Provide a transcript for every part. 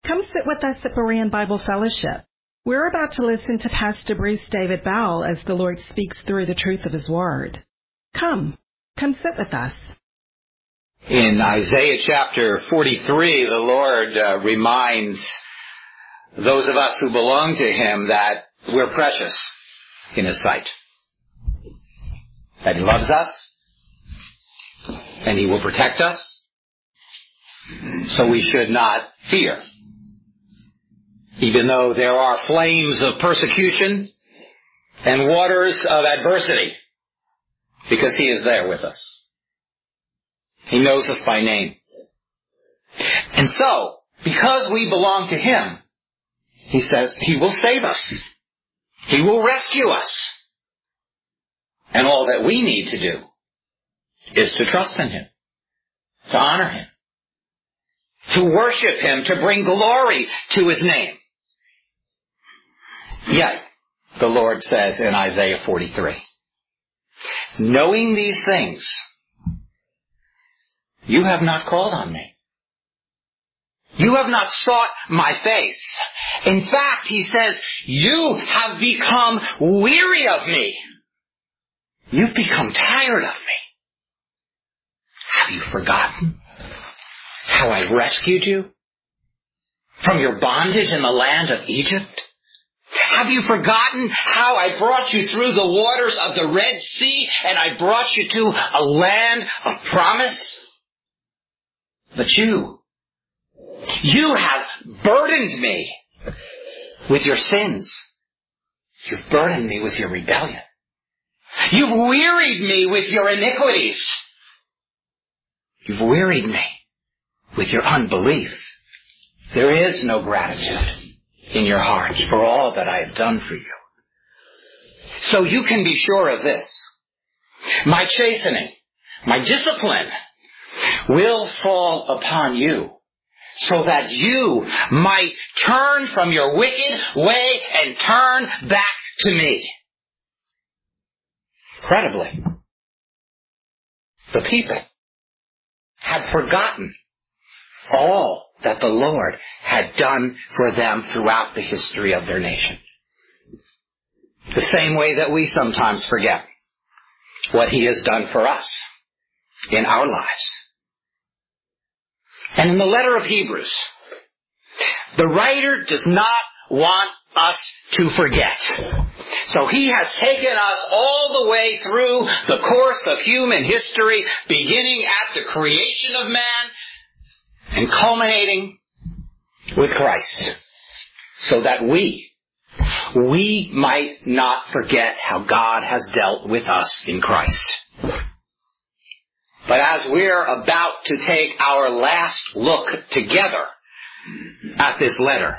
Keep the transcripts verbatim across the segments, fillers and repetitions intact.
Come sit with us at Berean Bible Fellowship. We're about to listen to Pastor Bruce David Bowell as the Lord speaks through the truth of His Word. Come, come sit with us. In Isaiah chapter forty-three, the Lord uh, reminds those of us who belong to Him that we're precious in His sight. That He loves us, and He will protect us, so we should not fear. Even though there are flames of persecution and waters of adversity, because He is there with us. He knows us by name. And so, because we belong to Him, He says He will save us. He will rescue us. And all that we need to do is to trust in Him, to honor Him, to worship Him, to bring glory to His name. Yet, the Lord says in Isaiah forty-three, knowing these things, you have not called on me. You have not sought my face. In fact, He says, you have become weary of me. You've become tired of me. Have you forgotten how I rescued you from your bondage in the land of Egypt? Have you forgotten how I brought you through the waters of the Red Sea and I brought you to a land of promise? But you, you have burdened me with your sins. You've burdened me with your rebellion. You've wearied me with your iniquities. You've wearied me with your unbelief. There is no gratitude in your hearts for all that I have done for you. So you can be sure of this. My chastening, my discipline will fall upon you so that you might turn from your wicked way and turn back to me. Incredibly, the people had forgotten all that the Lord had done for them throughout the history of their nation. The same way that we sometimes forget what He has done for us in our lives. And in the letter of Hebrews, the writer does not want us to forget. So he has taken us all the way through the course of human history, beginning at the creation of man and culminating with Christ, so that we, we might not forget how God has dealt with us in Christ. But as we're about to take our last look together at this letter,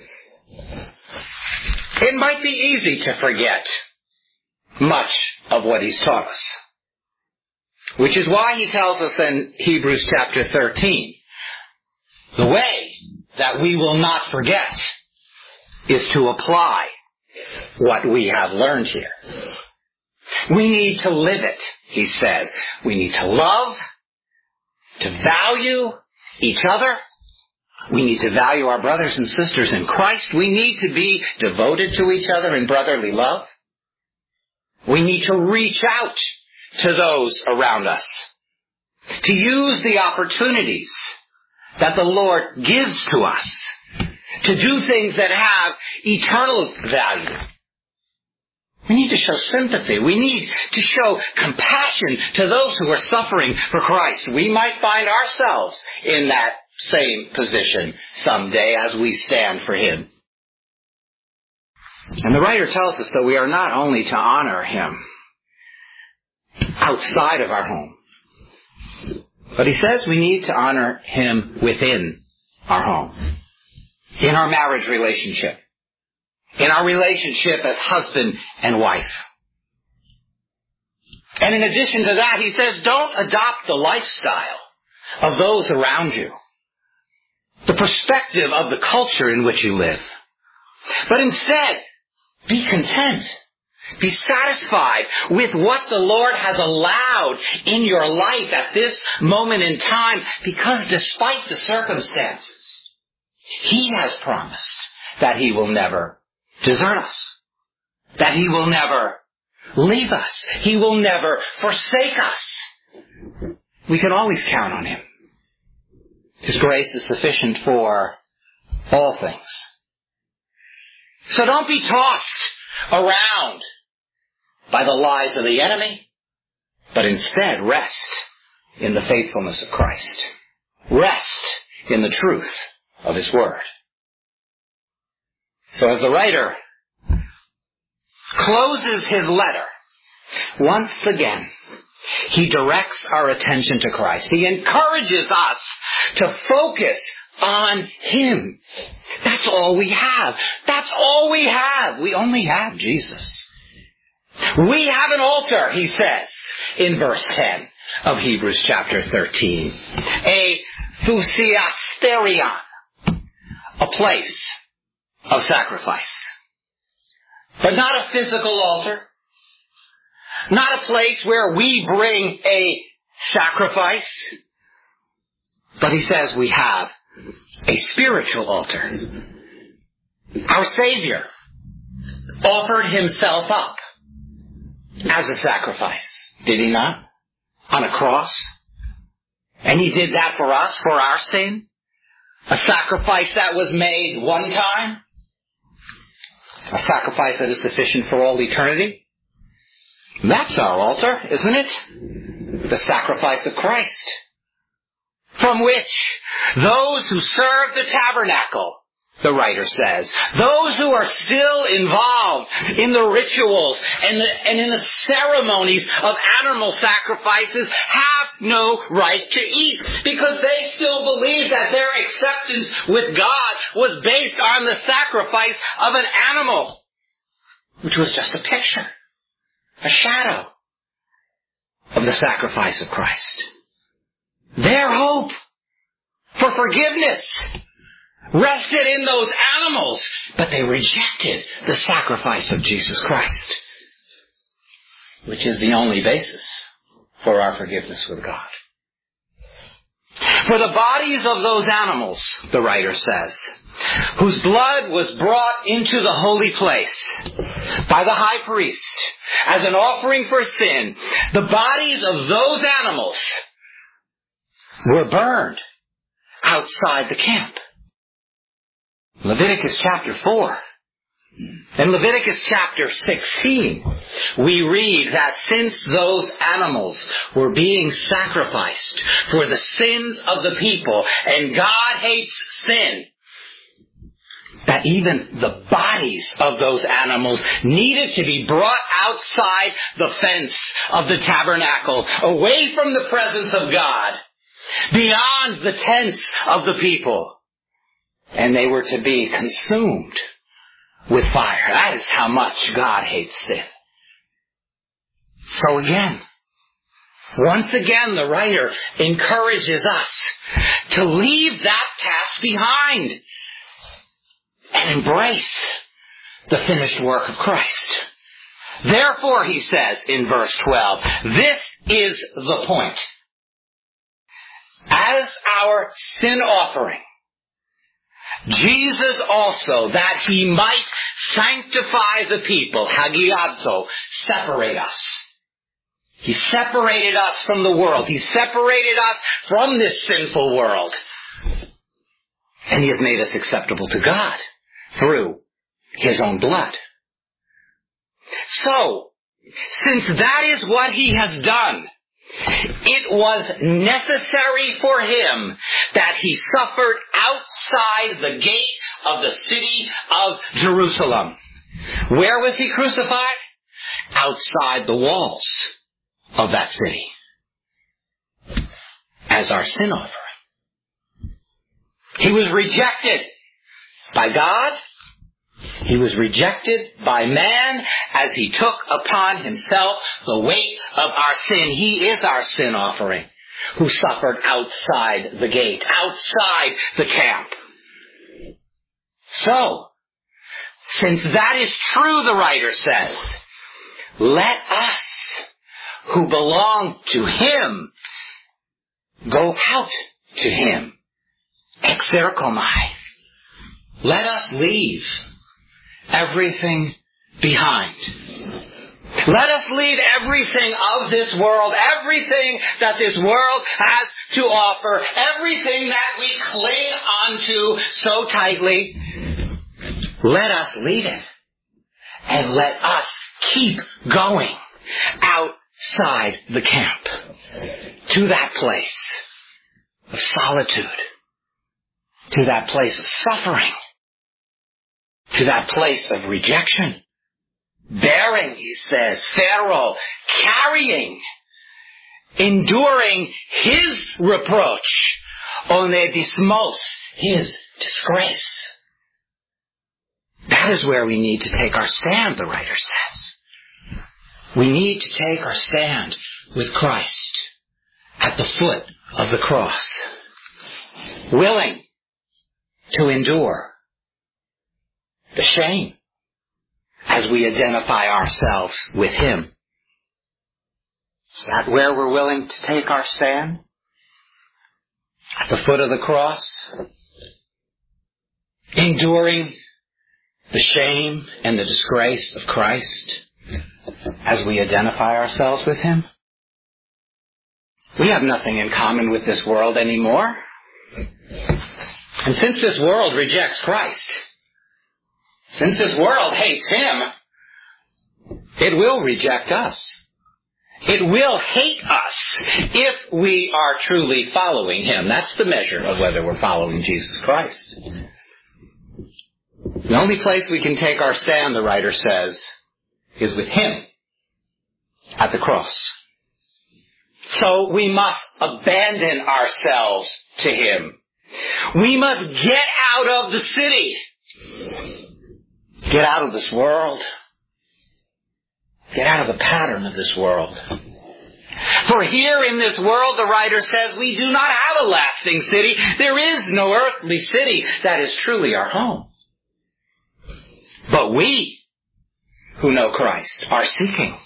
it might be easy to forget much of what He's taught us. Which is why He tells us in Hebrews chapter thirteen, the way that we will not forget is to apply what we have learned here. We need to live it, he says. We need to love, to value each other. We need to value our brothers and sisters in Christ. We need to be devoted to each other in brotherly love. We need to reach out to those around us, to use the opportunities that the Lord gives to us, to do things that have eternal value. We need to show sympathy. We need to show compassion to those who are suffering for Christ. We might find ourselves in that same position someday as we stand for Him. And the writer tells us that we are not only to honor Him outside of our home, but he says we need to honor Him within our home, in our marriage relationship, in our relationship as husband and wife. And in addition to that, he says, don't adopt the lifestyle of those around you, the perspective of the culture in which you live. But instead, be content. Be satisfied with what the Lord has allowed in your life at this moment in time, because despite the circumstances, He has promised that He will never desert us, that He will never leave us, He will never forsake us. We can always count on Him. His grace is sufficient for all things. So don't be tossed around by the lies of the enemy, but instead rest in the faithfulness of Christ. Rest in the truth of His Word. So as the writer closes his letter, once again, he directs our attention to Christ. He encourages us to focus on Him. That's all we have. That's all we have. We only have Jesus. We have an altar, he says in verse ten of Hebrews chapter thirteen. A thusiasterion, a place of sacrifice. But not a physical altar. Not a place where we bring a sacrifice. But he says we have a spiritual altar. Our Savior offered Himself up as a sacrifice. Did He not? On a cross. And He did that for us, for our sin. A sacrifice that was made one time. A sacrifice that is sufficient for all eternity. That's our altar, isn't it? The sacrifice of Christ. From which those who serve the tabernacle, the writer says, those who are still involved in the rituals and, the, and in the ceremonies of animal sacrifices have no right to eat, because they still believe that their acceptance with God was based on the sacrifice of an animal, which was just a picture, a shadow of the sacrifice of Christ. Their hope for forgiveness rested in those animals, but they rejected the sacrifice of Jesus Christ, which is the only basis for our forgiveness with God. For the bodies of those animals, the writer says, whose blood was brought into the holy place by the high priest as an offering for sin, the bodies of those animals were burned outside the camp. Leviticus chapter four. In Leviticus chapter sixteen, we read that since those animals were being sacrificed for the sins of the people, and God hates sin, that even the bodies of those animals needed to be brought outside the fence of the tabernacle, away from the presence of God, beyond the tents of the people. And they were to be consumed with fire. That is how much God hates sin. So again, once again, the writer encourages us to leave that past behind and embrace the finished work of Christ. Therefore, he says in verse twelve, this is the point. As our sin offering, Jesus also, that He might sanctify the people, hagiadzo, separate us. He separated us from the world. He separated us from this sinful world. And He has made us acceptable to God through His own blood. So, since that is what He has done, it was necessary for Him that He suffered outside the gate of the city of Jerusalem. Where was He crucified? Outside the walls of that city. As our sin offering. He was rejected by God. He was rejected by man as He took upon Himself the weight of our sin. He is our sin offering, who suffered outside the gate, outside the camp. So, since that is true, the writer says, let us who belong to Him go out to Him. Exerkomai. let us leave everything behind. Let us leave everything of this world, everything that this world has to offer, everything that we cling onto so tightly. Let us leave it. And let us keep going outside the camp to that place of solitude, to that place of suffering, to that place of rejection. Bearing, he says, Pharaoh, carrying, enduring his reproach, onedismos, his disgrace. That is where we need to take our stand, the writer says. We need to take our stand with Christ at the foot of the cross, willing to endure the shame as we identify ourselves with him. Is that where we're willing to take our stand? At the foot of the cross? Enduring the shame and the disgrace of Christ as we identify ourselves with him? We have nothing in common with this world anymore. And since this world rejects Christ, since this world hates him, it will reject us. It will hate us if we are truly following him. That's the measure of whether we're following Jesus Christ. The only place we can take our stand, the writer says, is with him at the cross. So we must abandon ourselves to him. We must get out of the city. Get out of this world. Get out of the pattern of this world. For here in this world, the writer says, we do not have a lasting city. There is no earthly city that is truly our home. But we, who know Christ, are seeking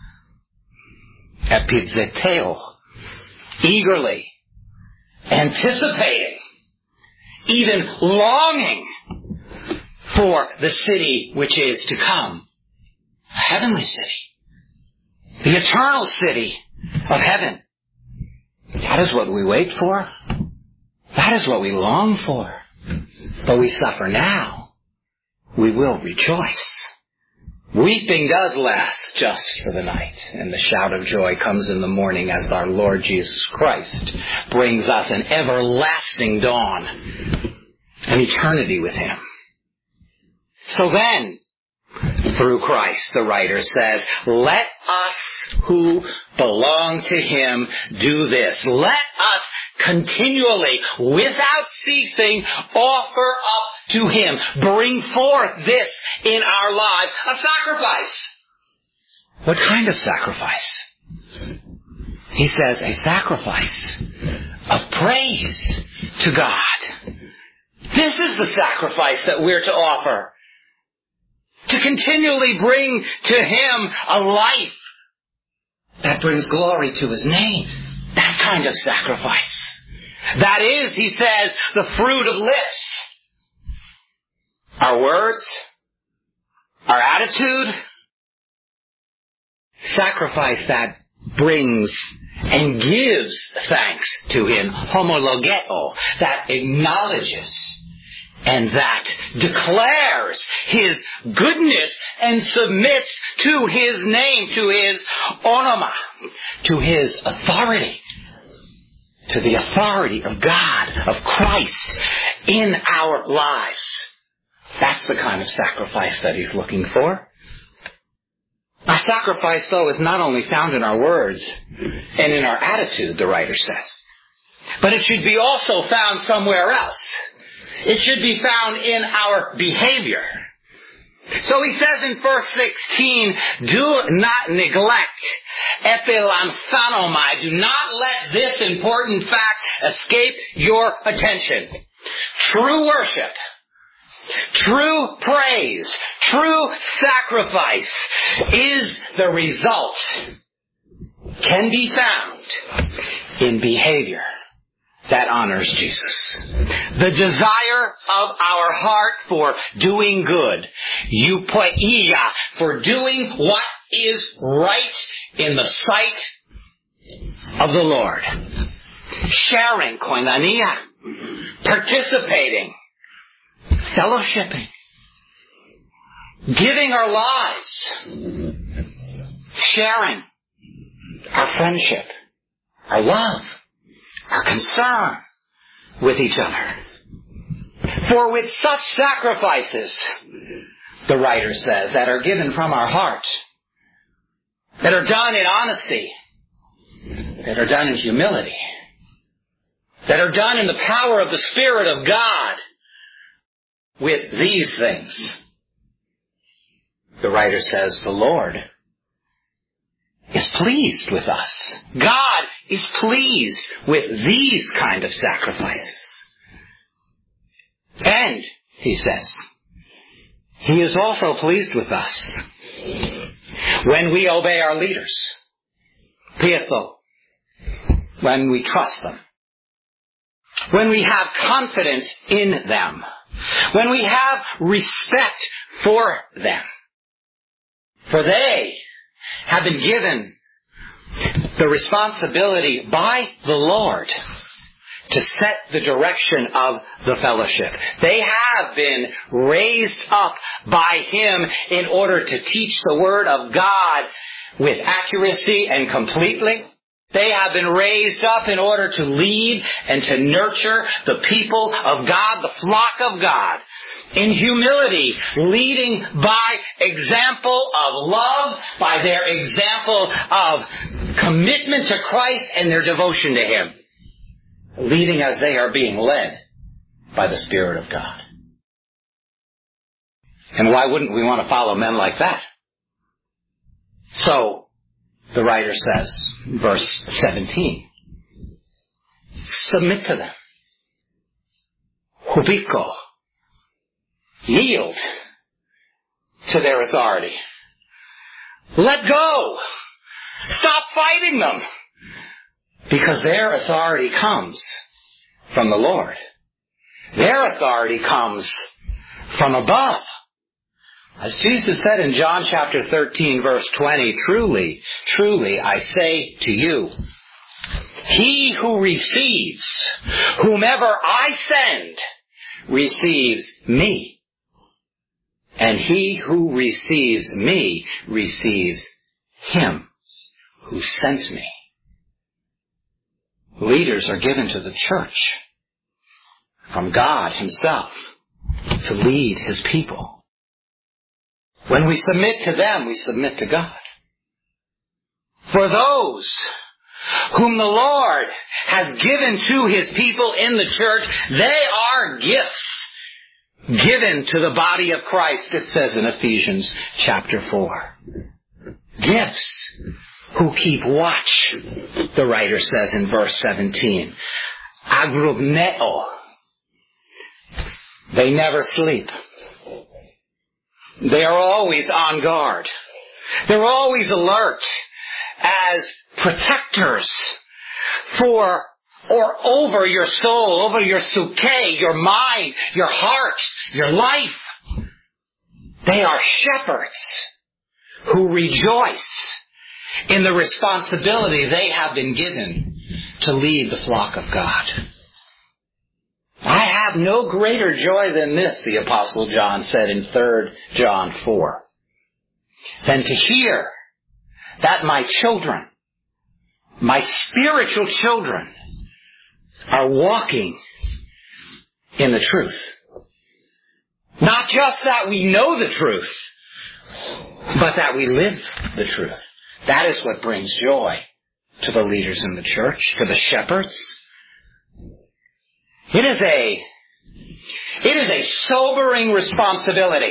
epidzeteo, eagerly, anticipating, even longing for the city which is to come, a heavenly city, the eternal city of heaven. That is what we wait for. That is what we long for. But we suffer now. We will rejoice. Weeping does last just for the night, and the shout of joy comes in the morning as our Lord Jesus Christ brings us an everlasting dawn, an eternity with him. So then, through Christ, the writer says, let us who belong to him do this. Let us continually, without ceasing, offer up to him, bring forth this in our lives, a sacrifice. What kind of sacrifice? He says a sacrifice of praise to God. This is the sacrifice that we're to offer. To continually bring to him a life that brings glory to his name. That kind of sacrifice. That is, he says, the fruit of lips. Our words, our attitude, sacrifice that brings and gives thanks to him, homologeo, that acknowledges and that declares his goodness and submits to his name, to his onoma, to his authority, to the authority of God, of Christ in our lives. That's the kind of sacrifice that he's looking for. Our sacrifice, though, is not only found in our words and in our attitude, the writer says, but it should be also found somewhere else. It should be found in our behavior. So he says in verse sixteen, do not neglect epilanzanomai. Do not let this important fact escape your attention. True worship, true praise, true sacrifice is the result, can be found in behavior that honors Jesus. The desire of our heart for doing good. Eupoia, for doing what is right in the sight of the Lord. Sharing, koinonia. Participating. Fellowshipping. Giving our lives. Sharing our friendship. Our love. Our concern with each other. For with such sacrifices, the writer says, that are given from our heart, that are done in honesty, that are done in humility, that are done in the power of the Spirit of God, with these things, the writer says, the Lord is pleased with us. God is pleased with these kind of sacrifices. And, he says, He is also pleased with us when we obey our leaders. Pietho, when we trust them. When we have confidence in them. When we have respect for them. For they have been given the responsibility by the Lord to set the direction of the fellowship. They have been raised up by Him in order to teach the Word of God with accuracy and completely. They have been raised up in order to lead and to nurture the people of God, the flock of God, in humility, leading by example of love, by their example of commitment to Christ and their devotion to Him, leading as they are being led by the Spirit of God. And why wouldn't we want to follow men like that? So, the writer says, verse seventeen, submit to them. Hubiko. Yield to their authority. Let go. Stop fighting them. Because their authority comes from the Lord. Their authority comes from above. As Jesus said in John chapter thirteen, verse twenty, truly, truly, I say to you, he who receives whomever I send receives me. And he who receives me receives him who sent me. Leaders are given to the church from God Himself to lead His people. When we submit to them, we submit to God. For those whom the Lord has given to His people in the church, they are gifts given to the body of Christ, it says in Ephesians chapter four. Gifts who keep watch, the writer says in verse seventeen. Agrubneo. They never sleep. They are always on guard. They're always alert as protectors for or over your soul, over your suke, your mind, your heart, your life. They are shepherds who rejoice in the responsibility they have been given to lead the flock of God. I have no greater joy than this, the Apostle John said in Third John four, than to hear that my children, my spiritual children, are walking in the truth. Not just that we know the truth, but that we live the truth. That is what brings joy to the leaders in the church, to the shepherds. It is a, it is a sobering responsibility.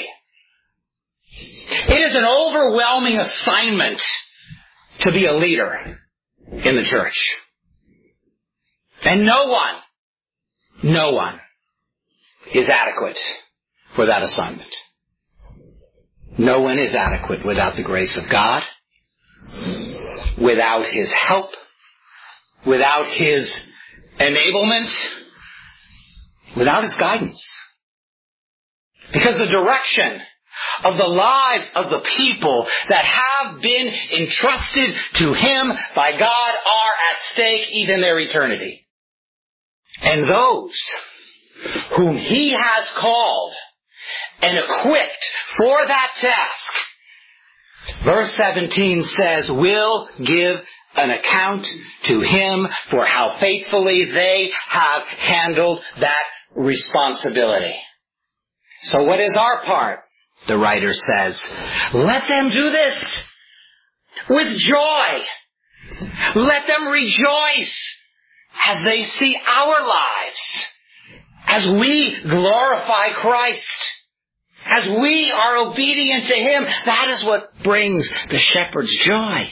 It is an overwhelming assignment to be a leader in the church. And no one, no one is adequate for that assignment. No one is adequate without the grace of God, without His help, without His enablement, without His guidance. Because the direction of the lives of the people that have been entrusted to Him by God are at stake, even their eternity. And those whom He has called and equipped for that task, verse seventeen says, will give an account to Him for how faithfully they have handled that responsibility. So what is our part? The writer says, let them do this with joy. Let them rejoice as they see our lives, as we glorify Christ, as we are obedient to Him. That is what brings the shepherd's joy.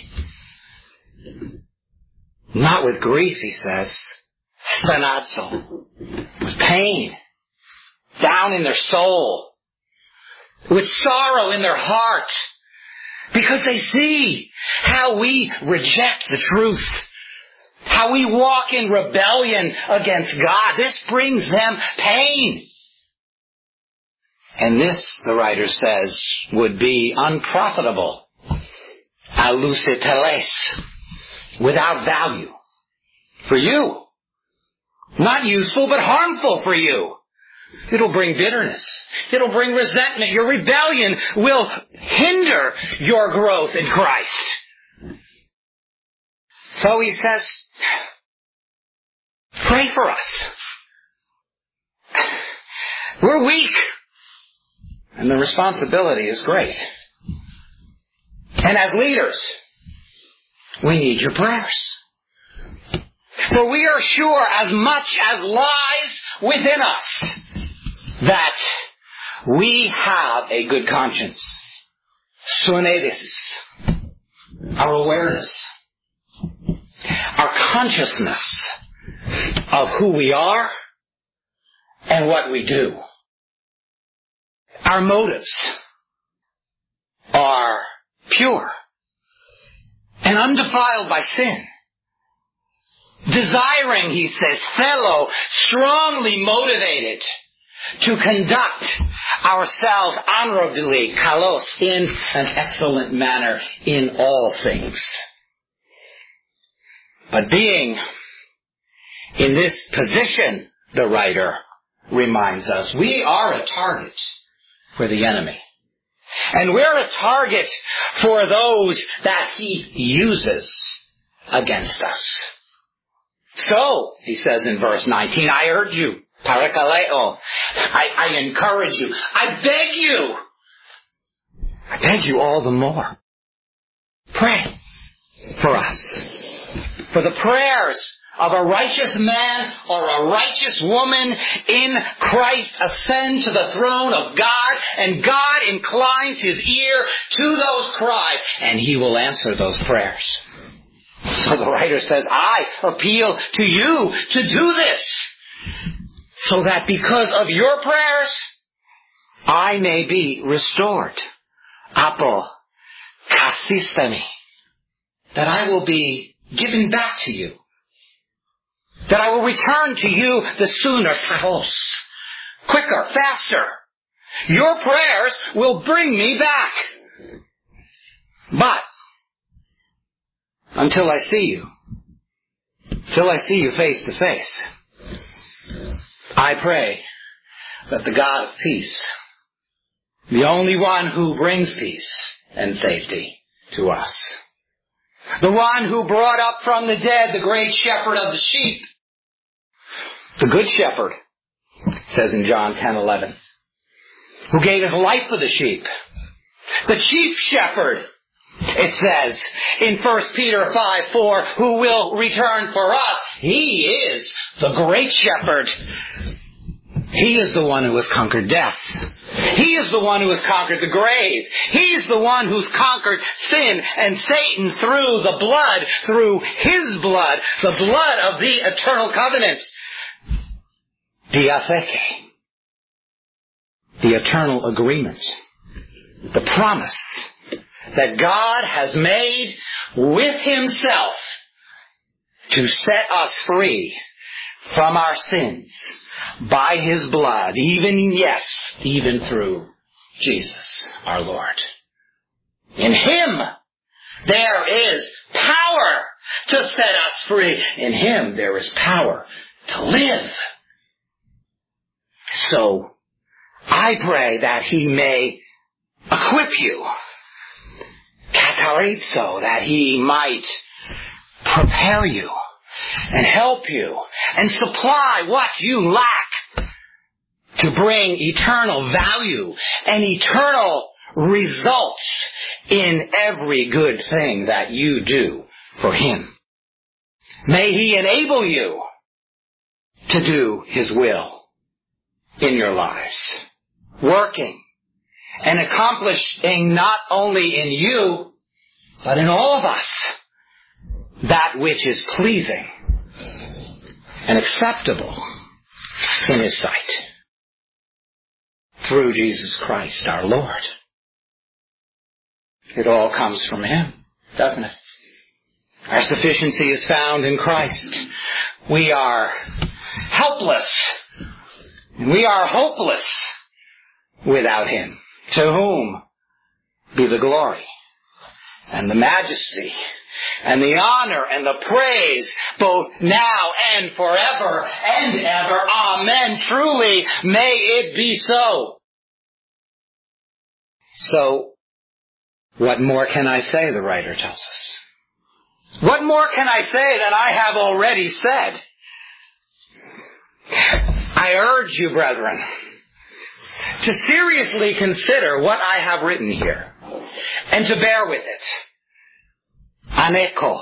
Not with grief, he says, thanazo, with pain, down in their soul, with sorrow in their heart, because they see how we reject the truth, how we walk in rebellion against God. This brings them pain. And this, the writer says, would be unprofitable, aluseteles, without value for you. Not useful, but harmful for you. It'll bring bitterness. It'll bring resentment. Your rebellion will hinder your growth in Christ. So he says, pray for us. We're weak. And the responsibility is great. And as leaders, we need your prayers. For we are sure, as much as lies within us, that we have a good conscience. Sunedesis. Our awareness. Our consciousness of who we are and what we do. Our motives are pure and undefiled by sin. Desiring, he says, fellow, strongly motivated to conduct ourselves honorably, kalos, in an excellent manner in all things. But being in this position, the writer reminds us, we are a target for the enemy. And we're a target for those that he uses against us. So, he says in verse nineteen, I urge you, parakaleo, I, I encourage you, I beg you, I beg you all the more. Pray for us. For the prayers of a righteous man or a righteous woman in Christ ascend to the throne of God, and God inclines His ear to those cries, and He will answer those prayers. So the writer says, I appeal to you to do this, so that because of your prayers, I may be restored. Apo kasistami. That I will be given back to you. That I will return to you the sooner, tahos. Quicker, faster. Your prayers will bring me back. But, until I see you, till I see you face to face, I pray that the God of peace, the only one who brings peace and safety to us, the one who brought up from the dead the great shepherd of the sheep, the good shepherd, says in John ten eleven, who gave his life for the sheep, the chief shepherd, it says in First Peter five four, who will return for us. He is the great shepherd. He is the one who has conquered death. He is the one who has conquered the grave. He's the one who's conquered sin and Satan through the blood, through His blood, the blood of the eternal covenant. Diatheke. The eternal agreement. The promise that God has made with Himself to set us free from our sins by His blood, even, yes, even through Jesus our Lord. In Him there is power to set us free. In Him there is power to live. So, I pray that He may equip you, katarizo, that He might prepare you and help you and supply what you lack to bring eternal value and eternal results in every good thing that you do for Him. May He enable you to do His will in your lives, working and accomplishing not only in you, but in all of us, that which is pleasing and acceptable in His sight. Through Jesus Christ our Lord. It all comes from Him, doesn't it? Our sufficiency is found in Christ. We are helpless. We are hopeless without Him. To whom be the glory and the majesty and the honor and the praise both now and forever and ever. Amen. Truly may it be so. So, what more can I say, the writer tells us? What more can I say than I have already said? I urge you, brethren, to seriously consider what I have written here and to bear with it. Aneko.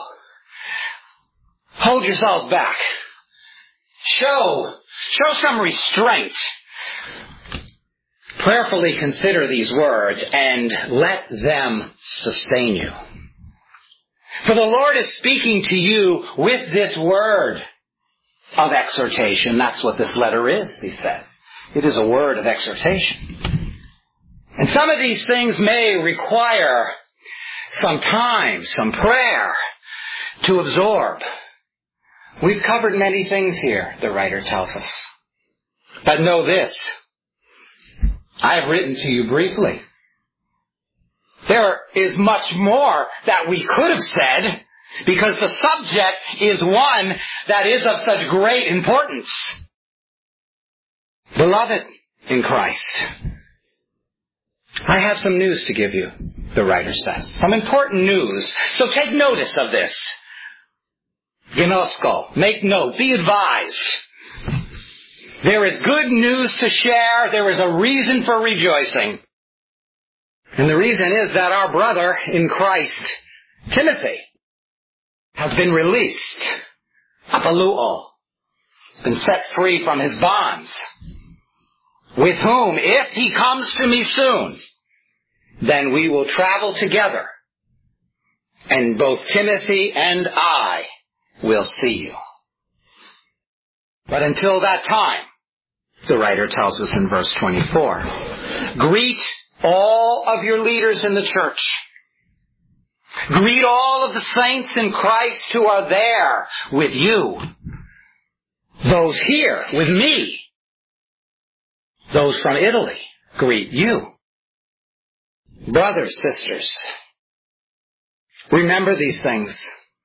Hold yourselves back. Show, show some restraint. Prayerfully consider these words and let them sustain you. For the Lord is speaking to you with this word of exhortation. That's what this letter is, he says. It is a word of exhortation. And some of these things may require some time, some prayer to absorb. We've covered many things here, the writer tells us. But know this, I have written to you briefly. There is much more that we could have said, because the subject is one that is of such great importance. Beloved in Christ, I have some news to give you, the writer says. Some important news. So take notice of this. Gnosko. Make note. Be advised. There is good news to share. There is a reason for rejoicing. And the reason is that our brother in Christ, Timothy, has been released. Apaluo. He's been set free from his bonds. With whom, if he comes to me soon, then we will travel together. And both Timothy and I will see you. But until that time, the writer tells us in verse twenty-four, greet all of your leaders in the church. Greet all of the saints in Christ who are there with you. Those here with me. Those from Italy greet you. Brothers, sisters, remember these things.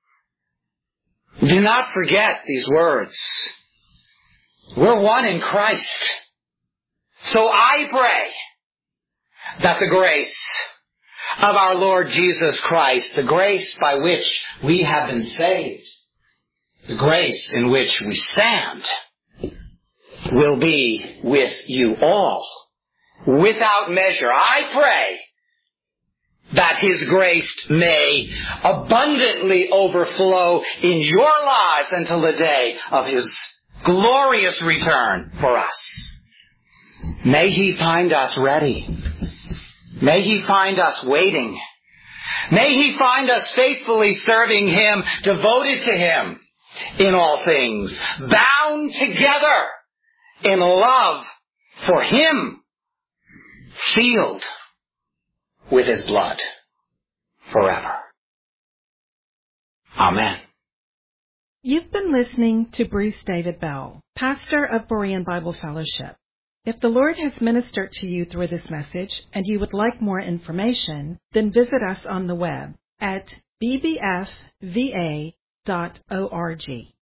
Do not forget these words. We're one in Christ. So I pray that the grace of our Lord Jesus Christ, the grace by which we have been saved, the grace in which we stand, will be with you all, without measure. I pray that His grace may abundantly overflow in your lives until the day of His glorious return for us. May He find us ready. May He find us waiting. May He find us faithfully serving Him, devoted to Him in all things, bound together in love for Him, sealed with His blood forever. Amen. You've been listening to Bruce David Bell, pastor of Berean Bible Fellowship. If the Lord has ministered to you through this message and you would like more information, then visit us on the web at b b f v a dot org.